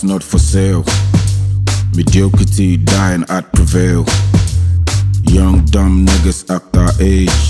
cars not for sale. Mediocrity dying at prevail. Young dumb niggas act our age.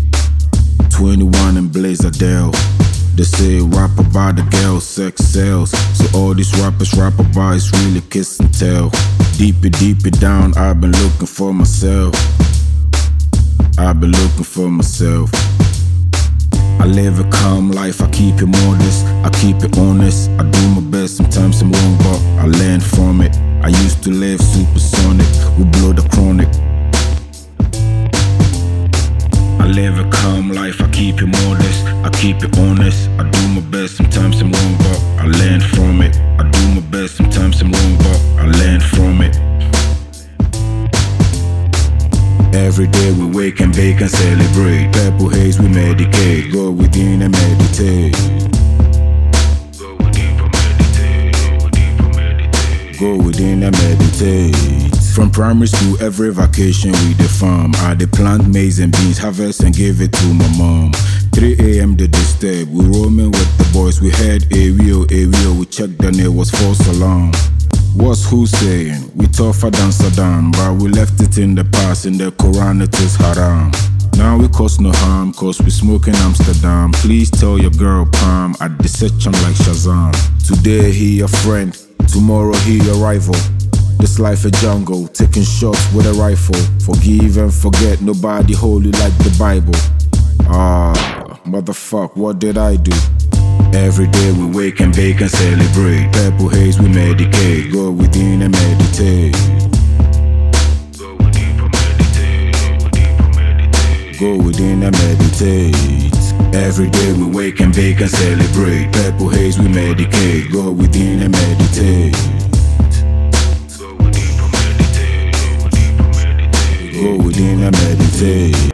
21 and Blazerdale. They say rap about the girl, sex sells. So all these rappers rap about is really kiss and tell. Deep it down, I've been looking for myself. I've been looking for myself. I live a calm life, I keep it modest, I keep it honest. I do my best, sometimes I'm wrong, but I learn from it. I used to live supersonic, we blow the chronic. I live a calm life, I keep it modest, I keep it honest. I do my best, sometimes I'm wrong, but I learn from it. I do my best, sometimes I'm wrong, but I learn from it. Every day we wake and bake and celebrate. Purple haze we medicate. Go within and meditate. Go within and meditate. From primary school, every vacation we the farm. I dey plant maize and beans, harvest and give it to my mom. 3 a.m. they disturb. We roaming with the boys. We heard Ario. We checked the name was false alarm. What's who saying? We tougher than Saddam, but we left it in the past. In the Quran it is haram. Now we cause no harm, cause we smoke in Amsterdam. Please tell your girl Palm, I desearch him like Shazam. Today he your friend, tomorrow he your rival. This life a jungle, taking shots with a rifle. Forgive and forget, nobody holy like the Bible. Motherfuck, what did I do? Every day we wake and bake and celebrate. Purple haze we medicate. Go within and meditate. Go within and meditate. Every day we wake and bake and celebrate. Purple haze we medicate. Go within and meditate. Go within and meditate.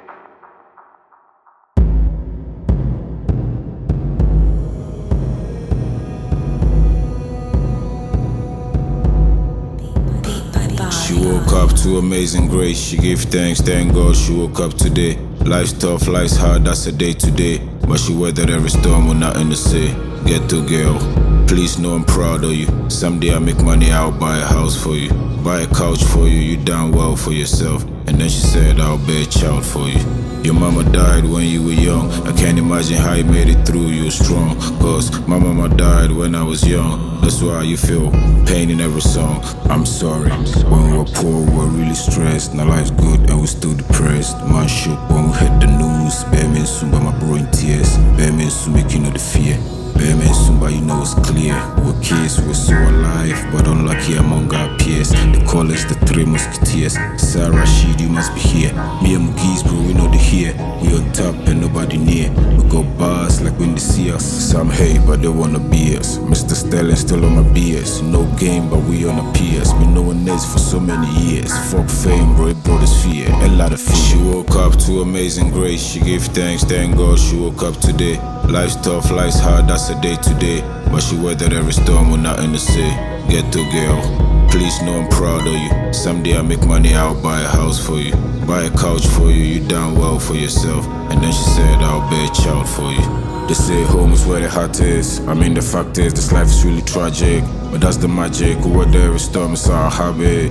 She woke up to amazing grace. She gave thanks, thank God she woke up today. Life's tough, life's hard, that's a day to day. But she weathered every storm with nothing to say. Get to girl, please know I'm proud of you. Someday I make money, I'll buy a house for you. Buy a couch for you, you done well for yourself. And then she said I'll bear a child for you. Your mama died when you were young. I can't imagine how you made it through, you were strong. Cause my mama died when I was young. That's why you feel pain in every song. I'm sorry. When we were poor, we were really stressed. Now life's good and we still depressed. Man shook when we heard the news. Bear me soon by my bro in tears. Bear me soon make you know the fear. Bear me soon but you know it's clear. We're kids, we're so alive, but unlucky among our peers. They call us the Three Musketeers. Sarah Rashid, you must be here. Me and Mugiz, bro, we know the here. We on top and nobody near. We got bars like when they see us. Some hate, but they wanna be us. Mr. Sterling still on my BS. No game, but we on a PS. Been knowing this for so many years. Fuck fame, bro, it brought us fear. A lot of fear. She woke up to amazing grace. She gave thanks, thank God she woke up today. Life's tough, life's hard, that's a day to day. But she weathered every storm with nothing to say. Get to girl, please know I'm proud of you. Someday I make money, I'll buy a house for you. Buy a couch for you, you done well for yourself. And then she said I'll bear a child for you. They say home is where the heart is. I mean the fact is this life is really tragic, but that's the magic. We weather every storm, it's our habit.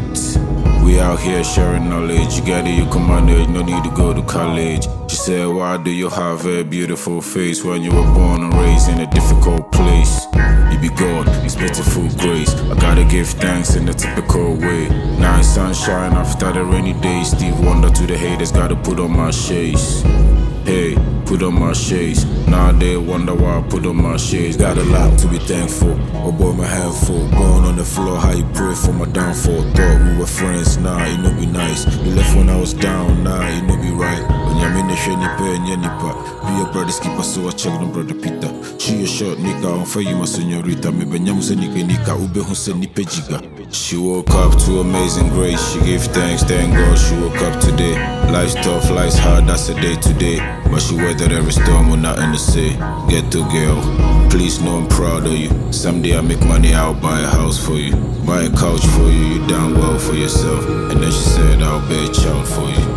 We out here sharing knowledge. You get it, you can manage, no need to go to college. She said, why do you have a beautiful face when you were born and raised in a difficult place? You be God, it's pitiful grace. I gotta give thanks in the typical way. Now it's sunshine after the rainy day. Steve Wonder to the haters, gotta put on my shades. Hey, put on my shades. Now they wonder why I put on my shades. Got a lot to be thankful. Oh boy, my handful. Born on the floor, how you pray for my downfall. Thought we were friends, nah, it no be nice. You left when I was down, nah, it no be right. When you're in the shady pair, and nipa. Be a brother's keeper, so I check them, brother Peter. She a short nigga, on for you, my senorita. Me benyamu se nika, ube hun se nipe jiga. She woke up to amazing grace. She gave thanks, thank God she woke up today. Life's tough, life's hard, that's a day to day. But she weathered every storm with nothing to say. Get to girl, please know I'm proud of you. Someday I make money, I'll buy a house for you. Buy a couch for you, you done well for yourself. And then she said I'll bear a child for you.